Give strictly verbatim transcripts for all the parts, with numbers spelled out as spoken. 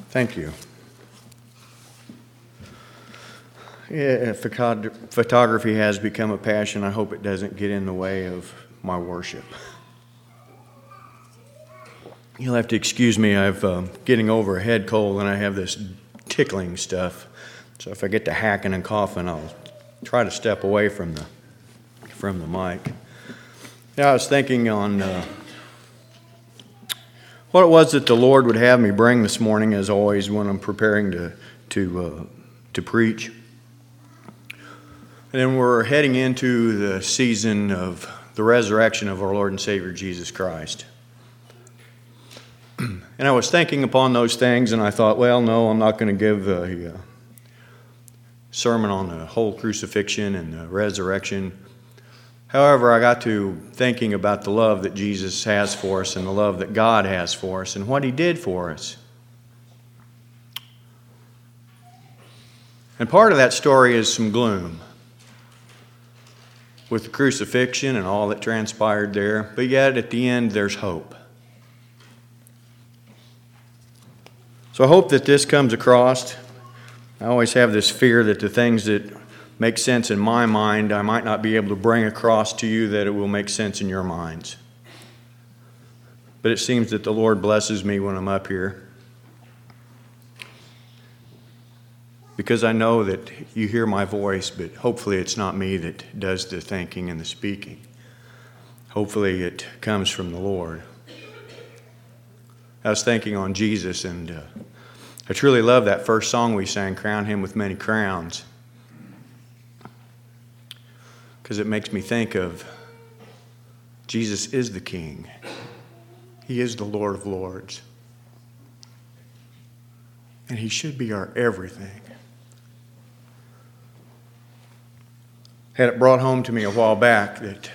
Thank you. Yeah, photog- photography has become a passion. I hope it doesn't get in the way of my worship. You'll have to excuse me. I'm uh, getting over a head cold and I have this tickling stuff. So if I get to hacking and coughing, I'll try to step away from the from the mic. Yeah, I was thinking on uh, what it was that the Lord would have me bring this morning, as always when I'm preparing to to uh, to preach. And then we're heading into the season of the resurrection of our Lord and Savior Jesus Christ. And I was thinking upon those things, and I thought, well, no, I'm not going to give a, a sermon on the whole crucifixion and the resurrection. However, I got to thinking about the love that Jesus has for us and the love that God has for us and what He did for us. And part of that story is some gloom with the crucifixion and all that transpired there, but yet at the end there's hope. So I hope that this comes across. I always have this fear that the things that make sense in my mind, I might not be able to bring across to you that it will make sense in your minds. But it seems that the Lord blesses me when I'm up here, because I know that you hear my voice, but hopefully it's not me that does the thinking and the speaking. Hopefully it comes from the Lord. I was thinking on Jesus, and uh, I truly love that first song we sang, Crown Him with Many Crowns, because it makes me think of Jesus is the King. He is the Lord of Lords. And He should be our everything. Had it brought home to me a while back that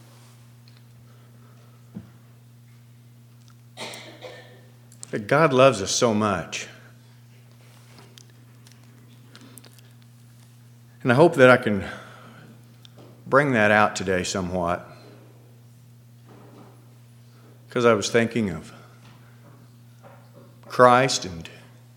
that God loves us so much. And I hope that I can bring that out today somewhat, because I was thinking of Christ and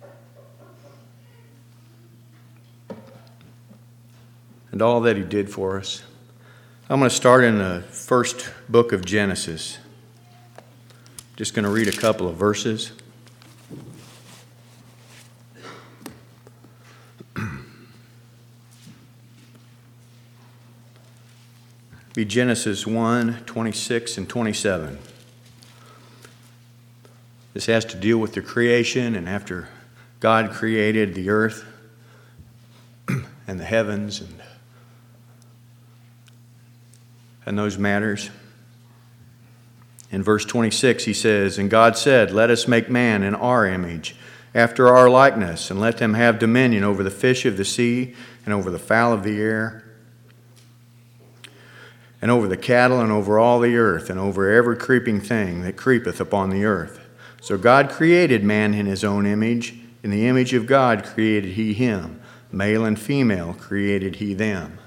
and all that He did for us. I'm going to start in the first book of Genesis. Just going to read a couple of verses. Be Genesis one, twenty-six and twenty-seven. This has to deal with the creation, and after God created the earth and the heavens and, and those matters. In verse twenty-six, he says, "And God said, Let us make man in our image, after our likeness, and let them have dominion over the fish of the sea, and over the fowl of the air, and over the cattle, and over all the earth, and over every creeping thing that creepeth upon the earth. So God created man in His own image. In the image of God created He him. Male and female created He them."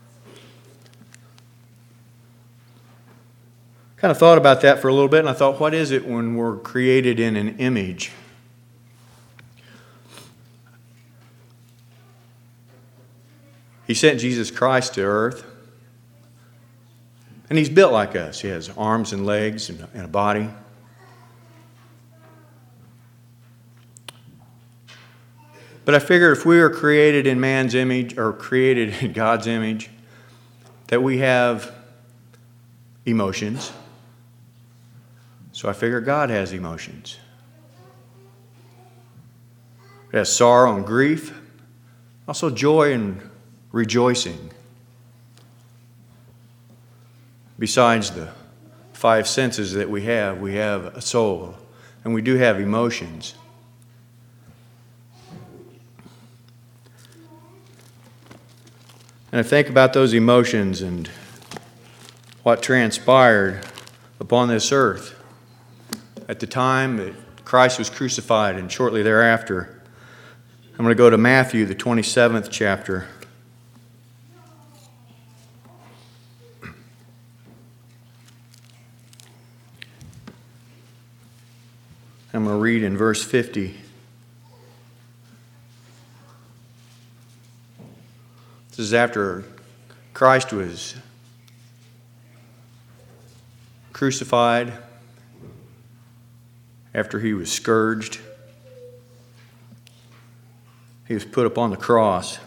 Kind of thought about that for a little bit, and I thought, what is it when we're created in an image? He sent Jesus Christ to earth. And He's built like us. He has arms and legs and a body. But I figured if we are created in man's image, or created in God's image, that we have emotions. So I figure God has emotions. It has sorrow and grief, also joy and rejoicing. Besides the five senses that we have, we have a soul, and we do have emotions. And I think about those emotions and what transpired upon this earth at the time that Christ was crucified and shortly thereafter. I'm going to go to Matthew, the twenty-seventh chapter. I'm going to read in verse fifty. This is after Christ was crucified, after he was scourged. He was put upon the cross.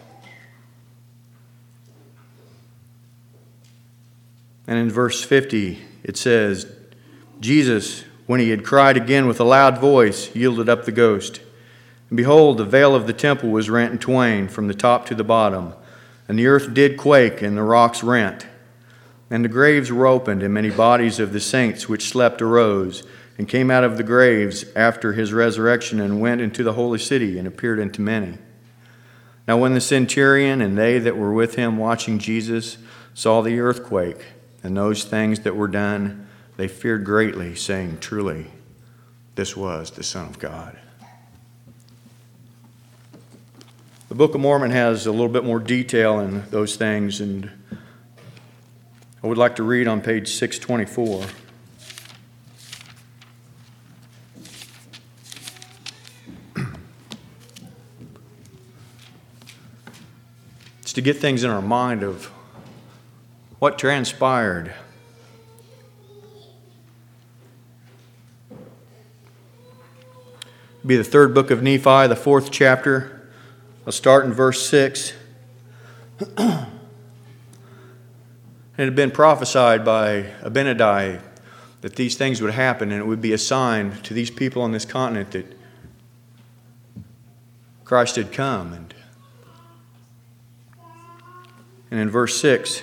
And in verse fifty, it says, Jesus, when he had cried again with a loud voice, yielded up the ghost. And behold, the veil of the temple was rent in twain from the top to the bottom, and the earth did quake, and the rocks rent. And the graves were opened, and many bodies of the saints which slept arose, and came out of the graves after his resurrection, and went into the holy city, and appeared unto many. Now when the centurion and they that were with him watching Jesus saw the earthquake, and those things that were done, they feared greatly, saying, Truly, this was the Son of God. The Book of Mormon has a little bit more detail in those things, and I would like to read on page six twenty-four. It's to get things in our mind of what transpired. It'll be the third book of Nephi, the fourth chapter. I'll start in verse six. It had been prophesied by Abinadi that these things would happen, and it would be a sign to these people on this continent that Christ had come. And, and in verse six,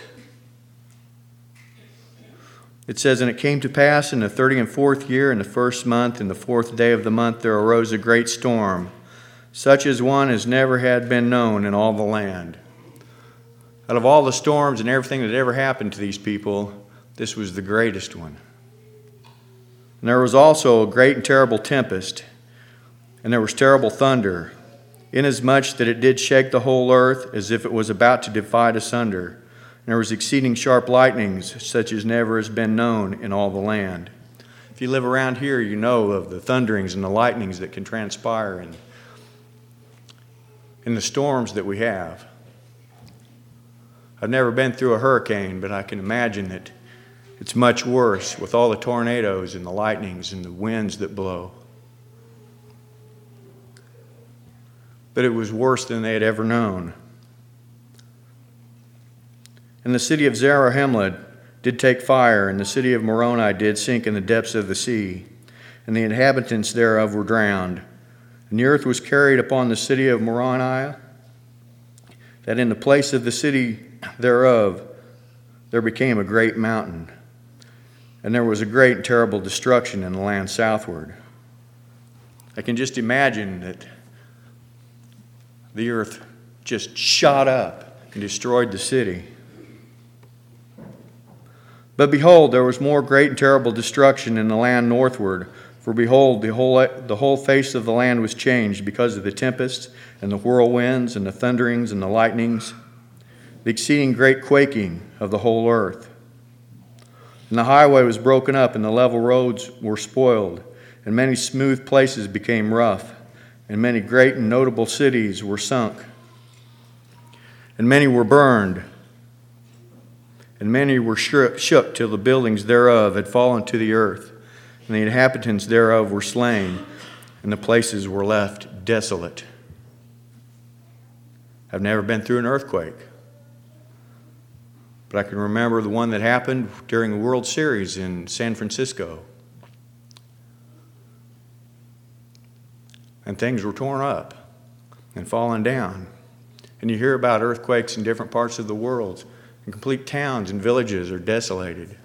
it says, And it came to pass in the thirty and fourth year, in the first month, in the fourth day of the month, there arose a great storm, such as one as never had been known in all the land. Out of all the storms and everything that ever happened to these people, this was the greatest one. And there was also a great and terrible tempest, and there was terrible thunder, inasmuch that it did shake the whole earth as if it was about to divide asunder. And there was exceeding sharp lightnings, such as never has been known in all the land. If you live around here, you know of the thunderings and the lightnings that can transpire in, in the storms that we have. I've never been through a hurricane, but I can imagine that it's much worse with all the tornadoes and the lightnings and the winds that blow. But it was worse than they had ever known. And the city of Zarahemla did take fire, and the city of Moroni did sink in the depths of the sea, and the inhabitants thereof were drowned. And the earth was carried upon the city of Moroni, that in the place of the city thereof there became a great mountain, and there was a great and terrible destruction in the land southward. I can just imagine that the earth just shot up and destroyed the city. But behold, there was more great and terrible destruction in the land northward. For behold, the whole, the whole face of the land was changed because of the tempests and the whirlwinds and the thunderings and the lightnings, the exceeding great quaking of the whole earth. And the highway was broken up, and the level roads were spoiled, and many smooth places became rough, and many great and notable cities were sunk, and many were burned, and many were shook, shook till the buildings thereof had fallen to the earth, and the inhabitants thereof were slain, and the places were left desolate. I've never been through an earthquake, but I can remember the one that happened during the World Series in San Francisco. And things were torn up and falling down. And you hear about earthquakes in different parts of the world, and complete towns and villages are desolated.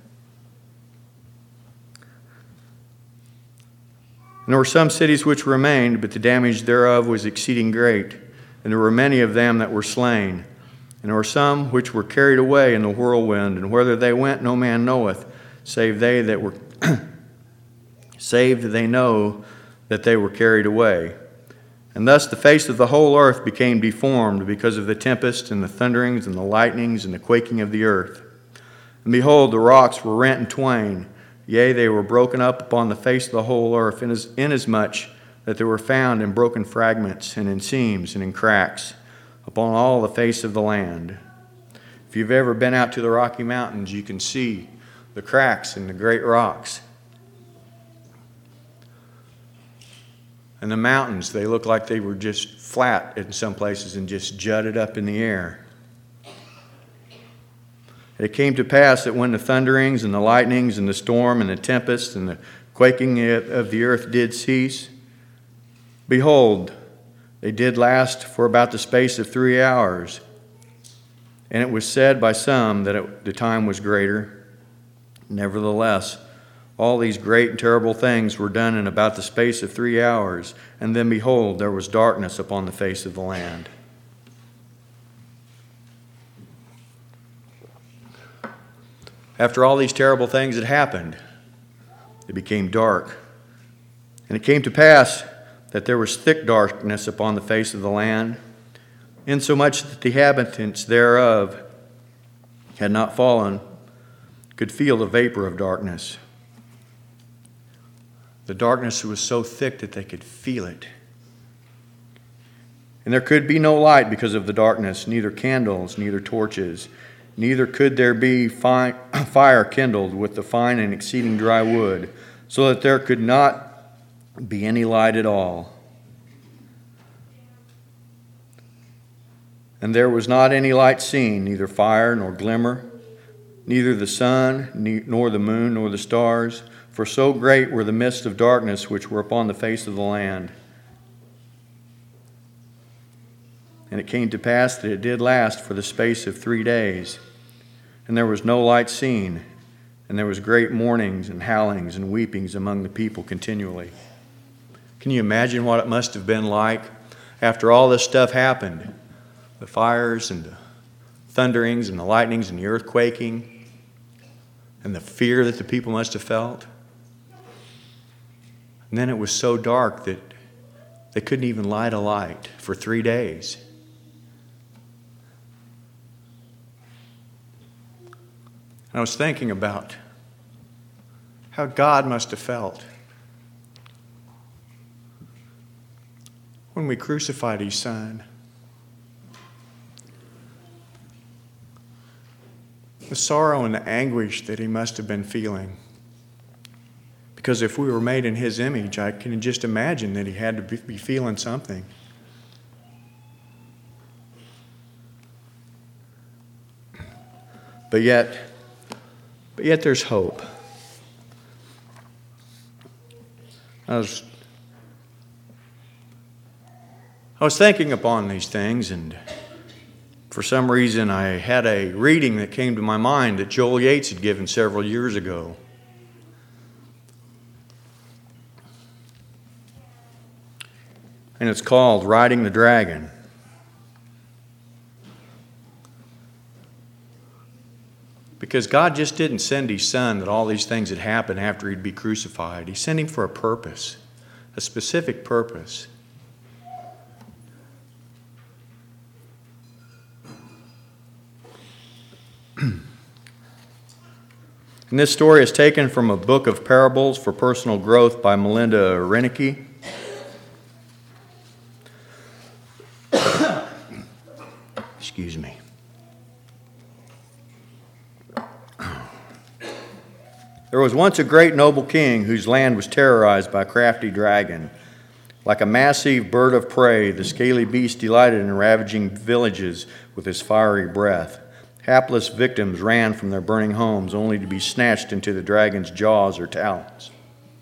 And there were some cities which remained, but the damage thereof was exceeding great, and there were many of them that were slain. And there were some which were carried away in the whirlwind, and whither they went no man knoweth, save they that were saved they know that they were carried away. And thus the face of the whole earth became deformed because of the tempest and the thunderings and the lightnings and the quaking of the earth. And behold, the rocks were rent in twain, yea, they were broken up upon the face of the whole earth, inasmuch that they were found in broken fragments and in seams and in cracks upon all the face of the land. If you've ever been out to the Rocky Mountains, you can see the cracks in the great rocks. And the mountains, they look like they were just flat in some places and just jutted up in the air. And it came to pass that when the thunderings and the lightnings and the storm and the tempest and the quaking of the earth did cease, behold, they did last for about the space of three hours. And it was said by some that it, the time was greater. Nevertheless, all these great and terrible things were done in about the space of three hours. And then, behold, there was darkness upon the face of the land. After all these terrible things had happened, it became dark. And it came to pass that there was thick darkness upon the face of the land, insomuch that the inhabitants thereof had not fallen, could feel the vapor of darkness. The darkness was so thick that they could feel it. And there could be no light because of the darkness, neither candles, neither torches, neither could there be fi- fire kindled with the fine and exceeding dry wood, so that there could not be any light at all. And there was not any light seen, neither fire nor glimmer, neither the sun, nor the moon, nor the stars, for so great were the mists of darkness which were upon the face of the land. And it came to pass that it did last for the space of three days, and there was no light seen, and there was great mournings and howlings and weepings among the people continually. Can you imagine what it must have been like after all this stuff happened? The fires and the thunderings and the lightnings and the earthquaking and the fear that the people must have felt. And then it was so dark that they couldn't even light a light for three days. And I was thinking about how God must have felt when we crucified His Son. The sorrow and the anguish that He must have been feeling. Because if we were made in His image, I can just imagine that He had to be feeling something. But yet, but yet there's hope. I was, I was thinking upon these things, and for some reason I had a reading that came to my mind that Joel Yates had given several years ago. And it's called Riding the Dragon. Because God just didn't send His Son that all these things had happened after He'd be crucified. He sent Him for a purpose, a specific purpose. And this story is taken from a book of parables for personal growth by Melinda Renicky. Excuse me. There was once a great noble king whose land was terrorized by a crafty dragon. Like a massive bird of prey, the scaly beast delighted in ravaging villages with his fiery breath. Hapless victims ran from their burning homes only to be snatched into the dragon's jaws or talons.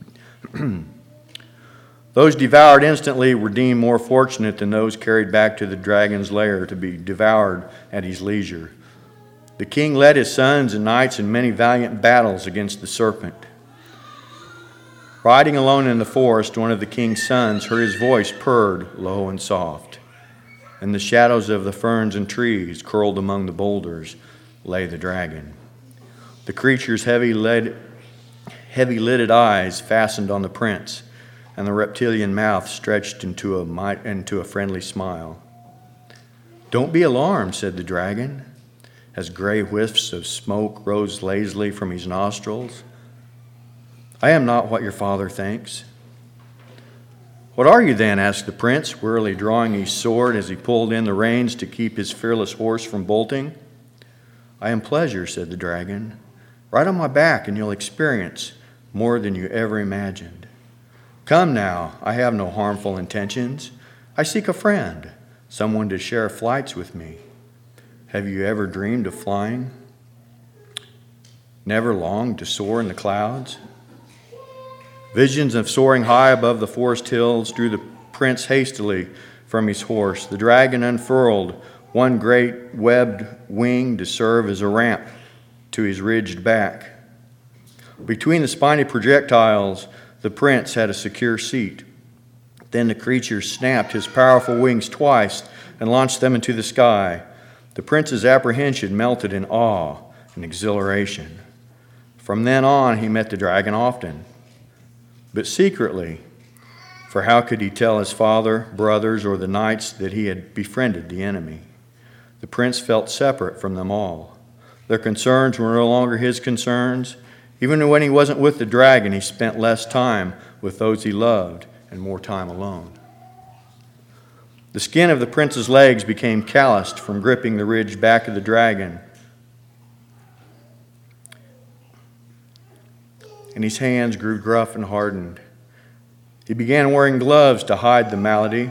Those devoured instantly were deemed more fortunate than those carried back to the dragon's lair to be devoured at his leisure. The king led his sons and knights in many valiant battles against the serpent. Riding alone in the forest, one of the king's sons heard his voice purred low and soft. In the shadows of the ferns and trees, curled among the boulders, lay the dragon. The creature's heavy-lid, heavy-lidded eyes fastened on the prince, and the reptilian mouth stretched into a, into a friendly smile. "Don't be alarmed," said the dragon, as gray whiffs of smoke rose lazily from his nostrils. "I am not what your father thinks." "What are you then?" asked the prince, wearily drawing his sword as he pulled in the reins to keep his fearless horse from bolting. "I am pleasure," said the dragon. "Ride on my back and you'll experience more than you ever imagined. Come now, I have no harmful intentions. I seek a friend, someone to share flights with me. Have you ever dreamed of flying? Never longed to soar in the clouds?" Visions of soaring high above the forest hills drew the prince hastily from his horse. The dragon unfurled one great webbed wing to serve as a ramp to his ridged back. Between the spiny projectiles, the prince had a secure seat. Then the creature snapped his powerful wings twice and launched them into the sky. The prince's apprehension melted in awe and exhilaration. From then on, he met the dragon often, but secretly, for how could he tell his father, brothers, or the knights that he had befriended the enemy? The prince felt separate from them all. Their concerns were no longer his concerns. Even when he wasn't with the dragon, he spent less time with those he loved and more time alone. The skin of the prince's legs became calloused from gripping the ridged back of the dragon, and his hands grew gruff and hardened. He began wearing gloves to hide the malady.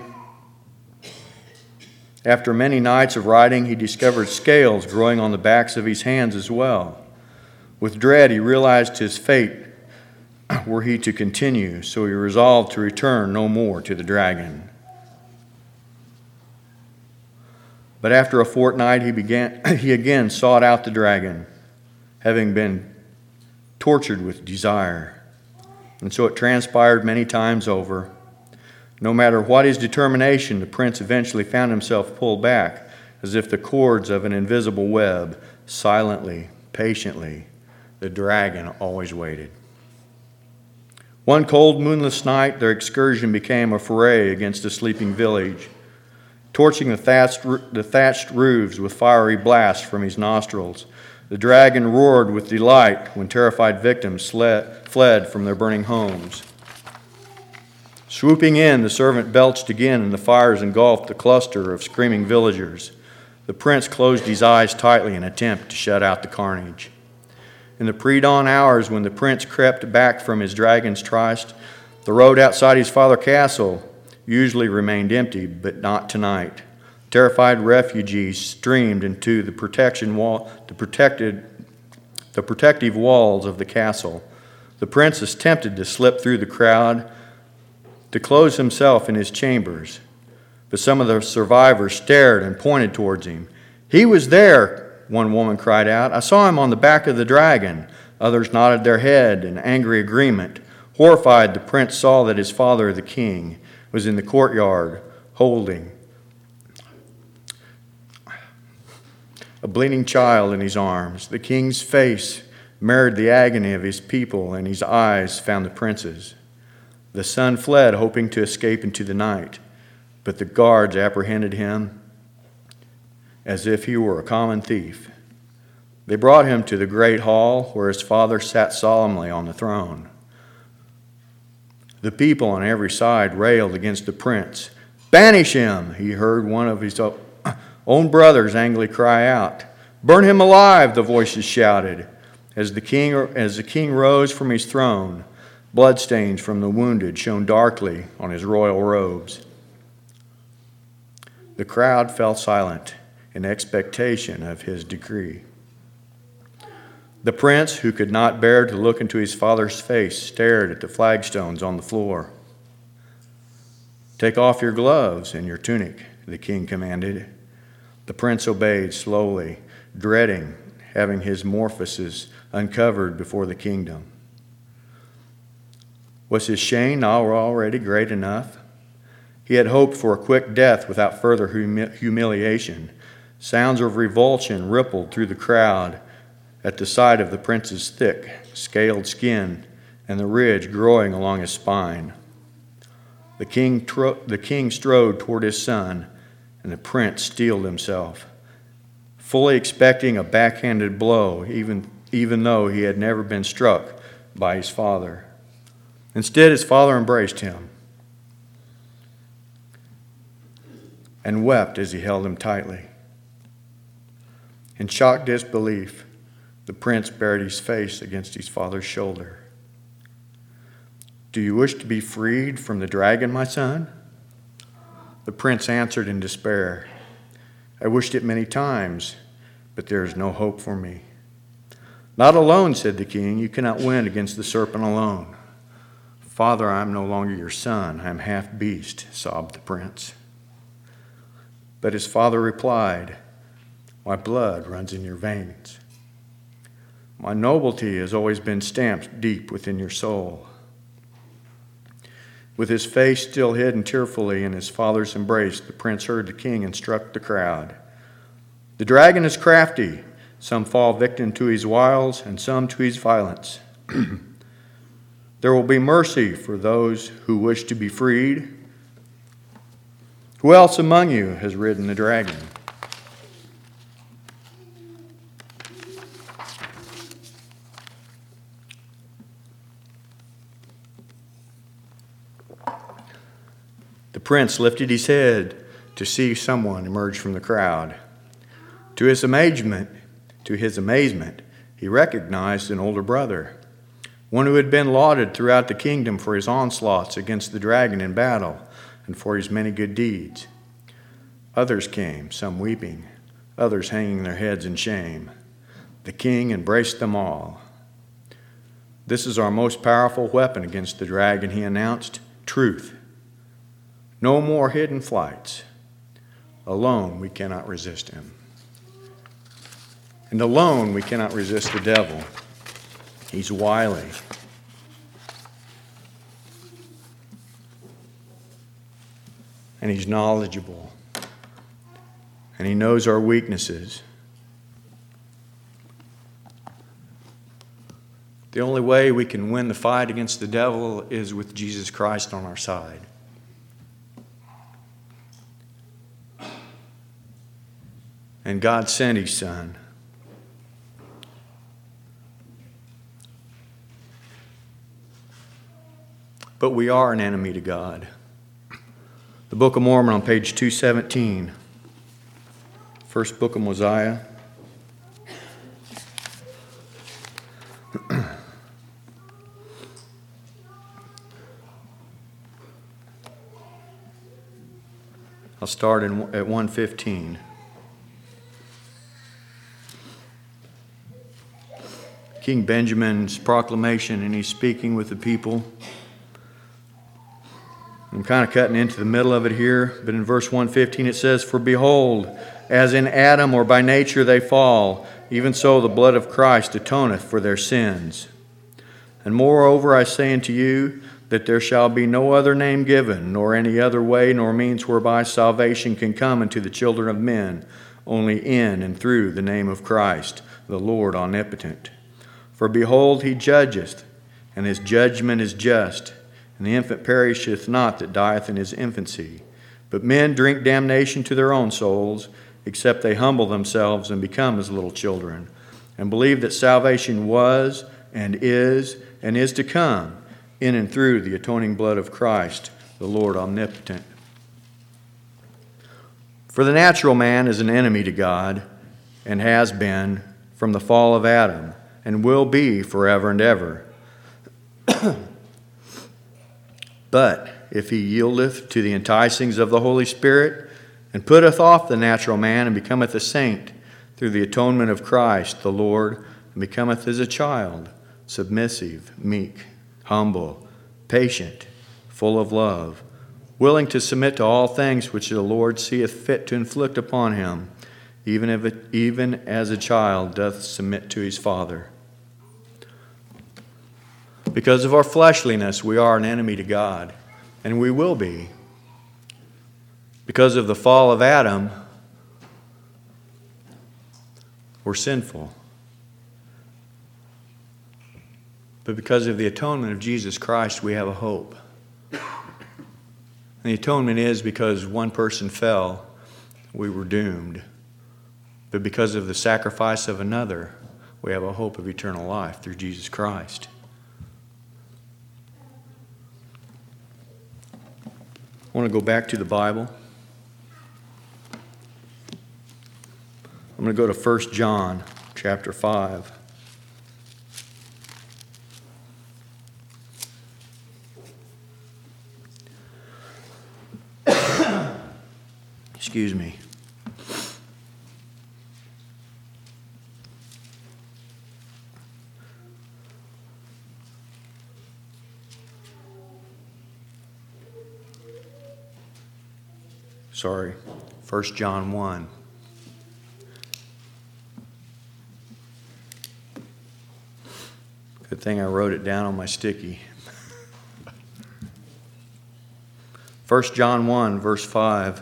After many nights of riding, he discovered scales growing on the backs of his hands as well. With dread, he realized his fate were he to continue, so he resolved to return no more to the dragon. But after a fortnight, he began he again sought out the dragon, having been tortured with desire. And so it transpired many times over. No matter what his determination, the prince eventually found himself pulled back, as if the cords of an invisible web. Silently, patiently, the dragon always waited. One cold, moonless night, their excursion became a foray against a sleeping village, torching the thatched, the thatched roofs with fiery blasts from his nostrils. The dragon roared with delight when terrified victims sled, fled from their burning homes. Swooping in, the servant belched again, and the fires engulfed the cluster of screaming villagers. The prince closed his eyes tightly in an attempt to shut out the carnage. In the pre-dawn hours, when the prince crept back from his dragon's tryst, the road outside his father's castle usually remained empty, but not tonight. Terrified refugees streamed into the protection wall, the protected, the protective walls of the castle. The prince is tempted to slip through the crowd, to close himself in his chambers. But some of the survivors stared and pointed towards him. "He was there," one woman cried out. "I saw him on the back of the dragon." Others nodded their head in angry agreement. Horrified, the prince saw that his father, the king, was in the courtyard, holding a bleeding child in his arms. The king's face mirrored the agony of his people, and his eyes found the prince's. The son fled, hoping to escape into the night, but the guards apprehended him as if he were a common thief. They brought him to the great hall where his father sat solemnly on the throne. The people on every side railed against the prince. "Banish him!" he heard one of his own brothers angrily cry out. "Burn him alive!" the voices shouted. As the king, as the king rose from his throne, bloodstains from the wounded shone darkly on his royal robes. The crowd fell silent in expectation of his decree. The prince, who could not bear to look into his father's face, stared at the flagstones on the floor. "Take off your gloves and your tunic," the king commanded. The prince obeyed slowly, dreading having his morphosis uncovered before the kingdom. Was his shame not already great enough? He had hoped for a quick death without further humi- humiliation. Sounds of revulsion rippled through the crowd at the sight of the prince's thick, scaled skin and the ridge growing along his spine. The king, tro- the king strode toward his son, and the prince steeled himself, fully expecting a backhanded blow, even, even though he had never been struck by his father. Instead, his father embraced him and wept as he held him tightly. In shocked disbelief, the prince buried his face against his father's shoulder. "Do you wish to be freed from the dragon, my son?" The prince answered in despair, "I wished it many times, but there is no hope for me." "Not alone," said the king. "You cannot win against the serpent alone." "Father, I am no longer your son. I am half beast," sobbed the prince. But his father replied, "My blood runs in your veins. My nobility has always been stamped deep within your soul." With his face still hidden tearfully in his father's embrace, the prince heard the king instruct the crowd. "The dragon is crafty. Some fall victim to his wiles, and some to his violence. There will be mercy for those who wish to be freed. Who else among you has ridden the dragon?" The prince lifted his head to see someone emerge from the crowd. To his amazement, to his amazement, he recognized an older brother, one who had been lauded throughout the kingdom for his onslaughts against the dragon in battle and for his many good deeds. Others came, some weeping, others hanging their heads in shame. The king embraced them all. "This is our most powerful weapon against the dragon," he announced, "truth. No more hidden flights. Alone we cannot resist him. And alone we cannot resist the devil. He's wily. And he's knowledgeable. And he knows our weaknesses. The only way we can win the fight against the devil is with Jesus Christ on our side. And God sent his Son. But we are an enemy to God. The Book of Mormon on page two seventeen. First book of Mosiah. I'll start in, at one fifteen. King Benjamin's proclamation, and he's speaking with the people. I'm kind of cutting into the middle of it here, but in verse one fifteen it says, "For behold, as in Adam or by nature they fall, even so the blood of Christ atoneth for their sins. And moreover I say unto you, that there shall be no other name given, nor any other way, nor means whereby salvation can come unto the children of men, only in and through the name of Christ, the Lord omnipotent. For behold, he judgeth, and his judgment is just. And the infant perisheth not that dieth in his infancy. But men drink damnation to their own souls, except they humble themselves and become as little children, and believe that salvation was, and is, and is to come, in and through the atoning blood of Christ, the Lord omnipotent. For the natural man is an enemy to God, and has been from the fall of Adam, and will be forever and ever. But if he yieldeth to the enticings of the Holy Spirit, and putteth off the natural man, and becometh a saint, through the atonement of Christ the Lord, and becometh as a child, submissive, meek, humble, patient, full of love, willing to submit to all things which the Lord seeth fit to inflict upon him, even, if it, even as a child doth submit to his father. Because of our fleshliness, we are an enemy to God, and we will be. Because of the fall of Adam, we're sinful. But because of the atonement of Jesus Christ, we have a hope. And the atonement is because one person fell, we were doomed. But because of the sacrifice of another, we have a hope of eternal life through Jesus Christ. I want to go back to the Bible. I'm going to go to First John chapter five. Excuse me. Sorry, First John one. Good thing I wrote it down on my sticky. First John one, verse five.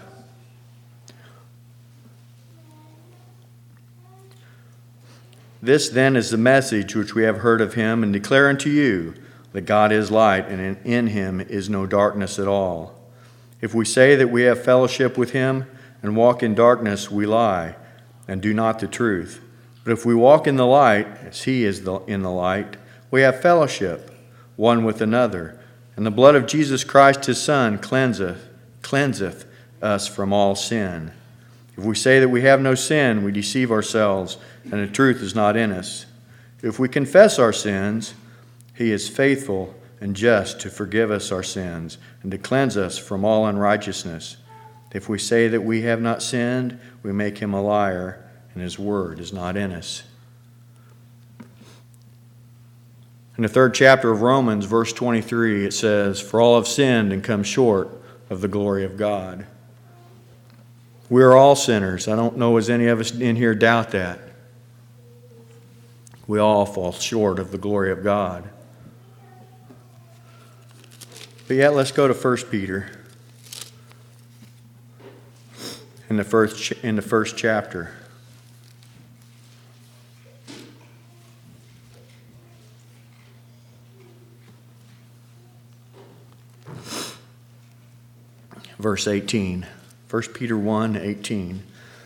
This then is the message which we have heard of him and declare unto you, that God is light, and in, in him is no darkness at all. If we say that we have fellowship with him and walk in darkness, we lie and do not the truth. But if we walk in the light, as he is the, in the light, we have fellowship one with another. And the blood of Jesus Christ his Son cleanseth, cleanseth us from all sin. If we say that we have no sin, we deceive ourselves, and the truth is not in us. If we confess our sins, he is faithful and just to forgive us our sins and to cleanse us from all unrighteousness. If we say that we have not sinned, we make him a liar, and his word is not in us. In the third chapter of Romans, verse twenty-three, it says, For all have sinned and come short of the glory of God. We are all sinners. I don't know as any of us in here doubt that. We all fall short of the glory of God. But yet, let's go to First Peter in the first, in the first chapter. Verse eighteen. First Peter one, eighteen.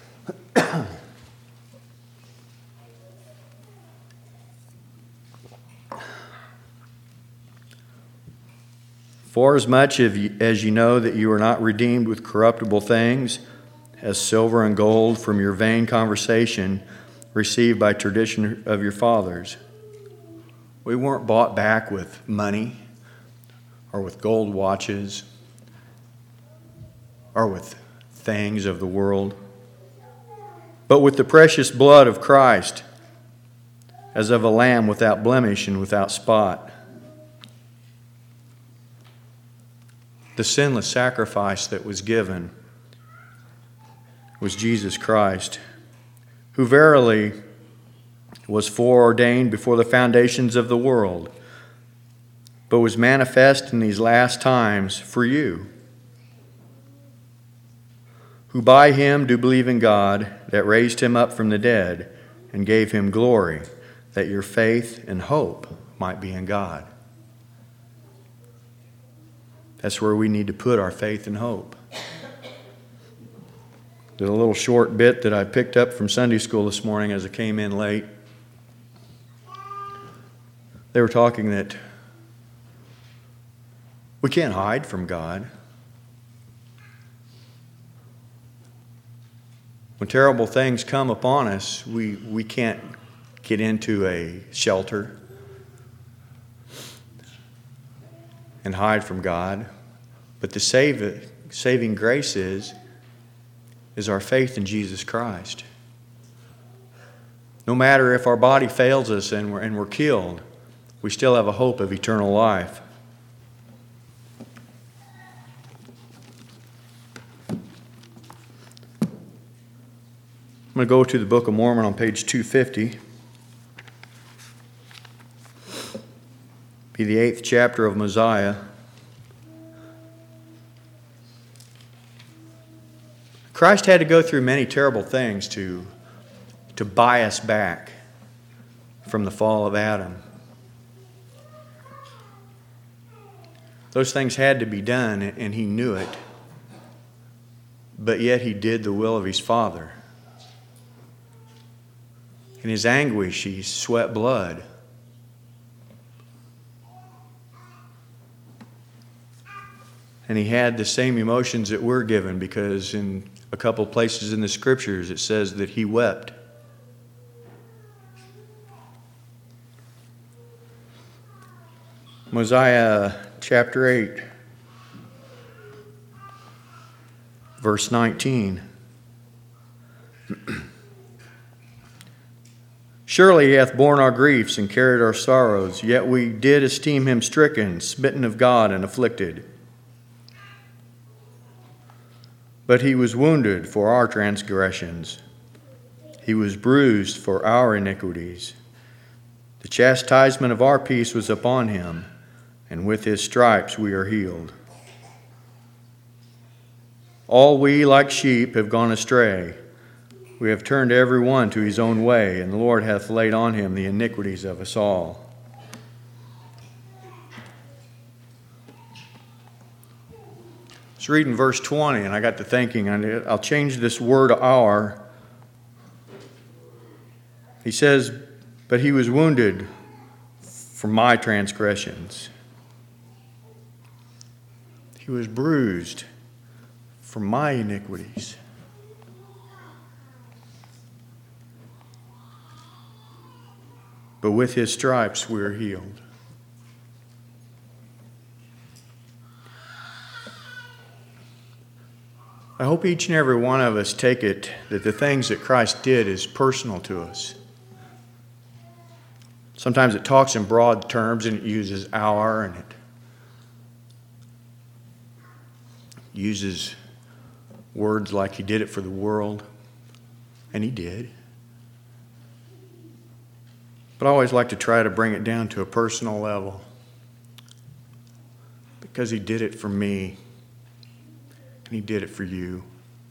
For as much as you know that you are not redeemed with corruptible things, as silver and gold from your vain conversation received by tradition of your fathers. We weren't bought back with money or with gold watches or with things of the world, but with the precious blood of Christ, as of a lamb without blemish and without spot. The sinless sacrifice that was given was Jesus Christ, who verily was foreordained before the foundations of the world, but was manifest in these last times for you, who by him do believe in God, that raised him up from the dead and gave him glory, that your faith and hope might be in God. That's where we need to put our faith and hope. There's a little short bit that I picked up from Sunday school this morning as I came in late. They were talking that we can't hide from God. When terrible things come upon us, we, we can't get into a shelter and hide from God. But the save, saving grace is, is our faith in Jesus Christ. No matter if our body fails us and we're, and we're killed, we still have a hope of eternal life. I'm going to go to the Book of Mormon on page two fifty. Be the eighth chapter of Mosiah. Christ had to go through many terrible things to, to buy us back from the fall of Adam. Those things had to be done, and he knew it. But yet he did the will of his Father. In his anguish, he sweat blood. And he had the same emotions that we're given, because in a couple places in the Scriptures it says that he wept Mosiah chapter eight, verse nineteen. Surely he hath borne our griefs and carried our sorrows, yet we did esteem him stricken, smitten of God, and afflicted. But he was wounded for our transgressions. He was bruised for our iniquities. The chastisement of our peace was upon him, and with his stripes we are healed. All we like sheep have gone astray. We have turned every one to his own way, and the Lord hath laid on him the iniquities of us all. I was reading verse twenty, and I got to thinking, I'll change this word our. He says, but he was wounded for my transgressions. He was bruised for my iniquities. But with his stripes we are healed. I hope each and every one of us take it that the things that Christ did is personal to us. Sometimes it talks in broad terms and it uses our, and it uses words like he did it for the world, and he did. But I always like to try to bring it down to a personal level, because he did it for me, and he did it for you.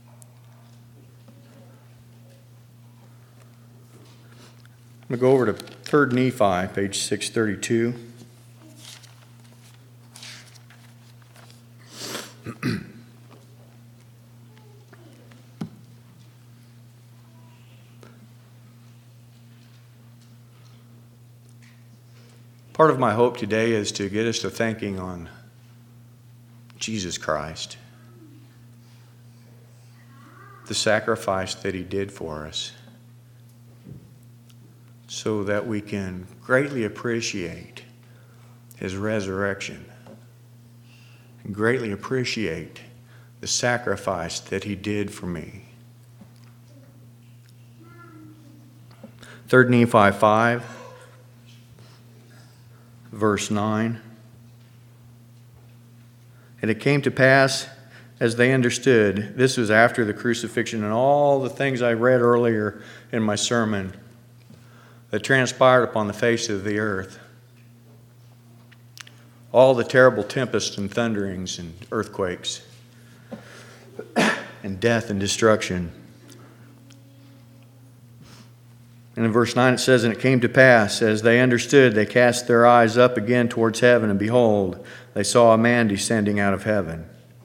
I'm going to go over to Third Nephi, page six thirty-two. Part of my hope today is to get us to thinking on Jesus Christ, the sacrifice that he did for us, so that we can greatly appreciate his resurrection and greatly appreciate the sacrifice that he did for me. Third Nephi five, verse nine. And it came to pass, as they understood, this was after the crucifixion and all the things I read earlier in my sermon that transpired upon the face of the earth. All the terrible tempests and thunderings and earthquakes and death and destruction. And in verse nine it says, and it came to pass, as they understood, they cast their eyes up again towards heaven, and behold, they saw a man descending out of heaven.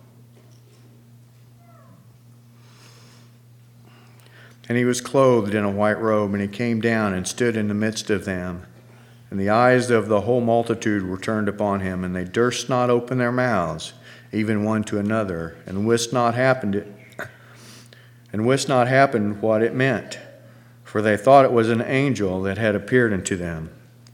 And he was clothed in a white robe, and he came down and stood in the midst of them. And the eyes of the whole multitude were turned upon him, and they durst not open their mouths, even one to another, and wist not happened it, and wist not happened what it meant, for they thought it was an angel that had appeared unto them.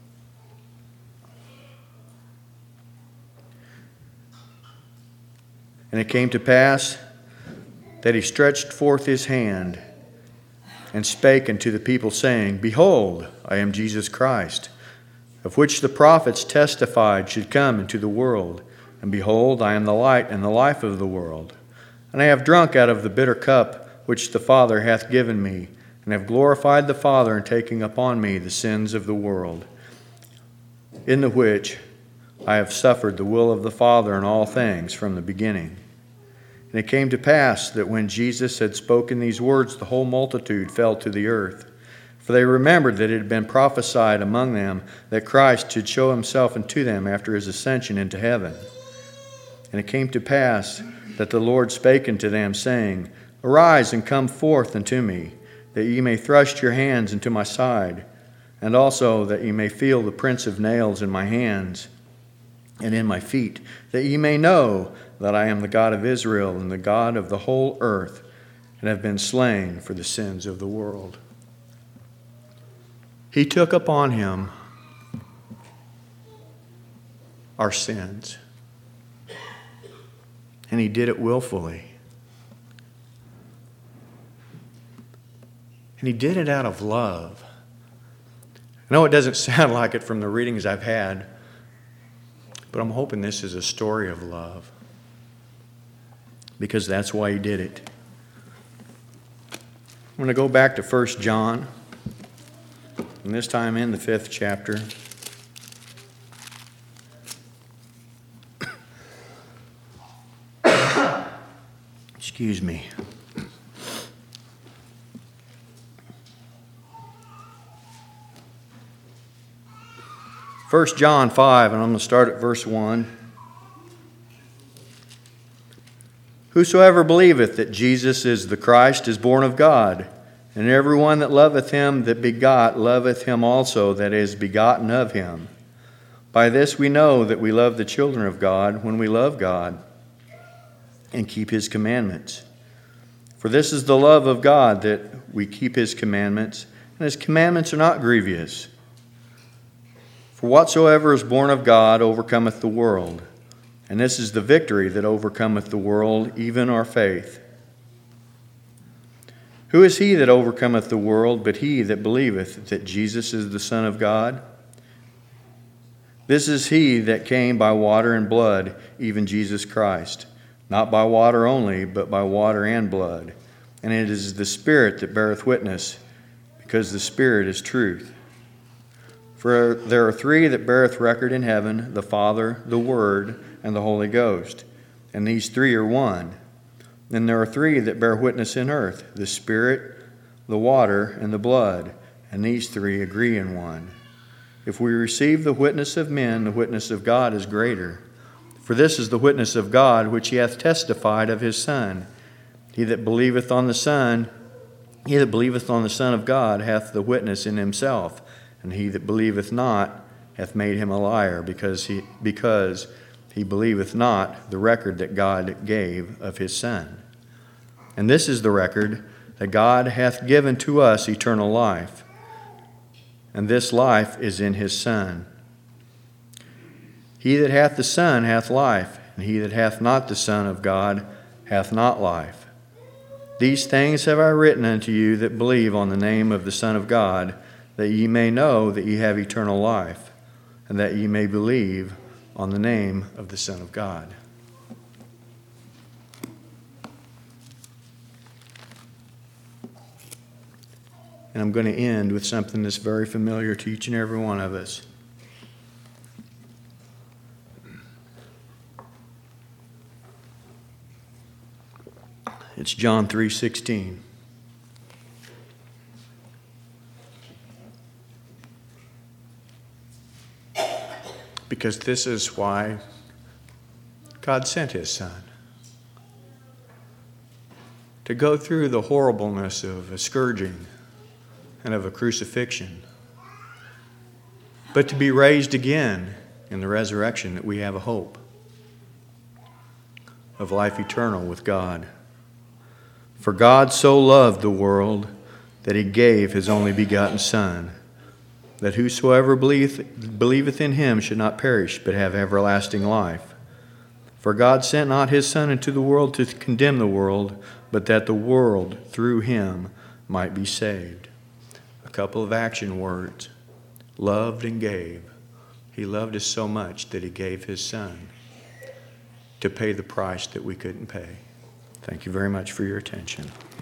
And it came to pass that he stretched forth his hand and spake unto the people, saying, behold, I am Jesus Christ, of which the prophets testified should come into the world. And behold, I am the light and the life of the world. And I have drunk out of the bitter cup which the Father hath given me, and have glorified the Father in taking upon me the sins of the world, in the which I have suffered the will of the Father in all things from the beginning. And it came to pass that when Jesus had spoken these words, the whole multitude fell to the earth. For they remembered that it had been prophesied among them that Christ should show himself unto them after his ascension into heaven. And it came to pass that the Lord spake unto them, saying, arise and come forth unto me, that ye may thrust your hands into my side, and also that ye may feel the prints of nails in my hands and in my feet, that ye may know that I am the God of Israel and the God of the whole earth, and have been slain for the sins of the world. He took upon him our sins. And he did it willfully. And he did it out of love. I know it doesn't sound like it from the readings I've had, but I'm hoping this is a story of love, because that's why he did it. I'm going to go back to First John, and this time in the fifth chapter. Excuse me. First John five, and I'm going to start at verse one. Whosoever believeth that Jesus is the Christ is born of God, and every one that loveth him that begot loveth him also that is begotten of him. By this we know that we love the children of God, when we love God and keep his commandments. For this is the love of God, that we keep his commandments, and his commandments are not grievous. For whatsoever is born of God overcometh the world. And this is the victory that overcometh the world, even our faith. Who is he that overcometh the world, but he that believeth that Jesus is the Son of God? This is he that came by water and blood, even Jesus Christ. Not by water only, but by water and blood. And it is the Spirit that beareth witness, because the Spirit is truth. For there are three that beareth record in heaven, the Father, the Word, and the Holy Ghost. And these three are one. Then there are three that bear witness in earth, the Spirit, the water, and the blood. And these three agree in one. If we receive the witness of men, the witness of God is greater. For this is the witness of God, which he hath testified of his Son. He that believeth on the Son, he that believeth on the Son of God hath the witness in himself. And he that believeth not hath made him a liar, because he because he believeth not the record that God gave of his Son. And this is the record, that God hath given to us eternal life, and this life is in his Son. He that hath the Son hath life, and he that hath not the Son of God hath not life. These things have I written unto you that believe on the name of the Son of God, that ye may know that ye have eternal life, and that ye may believe on the name of the Son of God. And I'm going to end with something that's very familiar to each and every one of us. It's John three sixteen. Because this is why God sent his Son. To go through the horribleness of a scourging and of a crucifixion, but to be raised again in the resurrection, that we have a hope of life eternal with God. For God so loved the world that he gave his only begotten Son, that whosoever believeth, believeth in him should not perish, but have everlasting life. For God sent not his Son into the world to condemn the world, but that the world through him might be saved. A couple of action words. Loved and gave. He loved us so much that he gave his Son to pay the price that we couldn't pay. Thank you very much for your attention.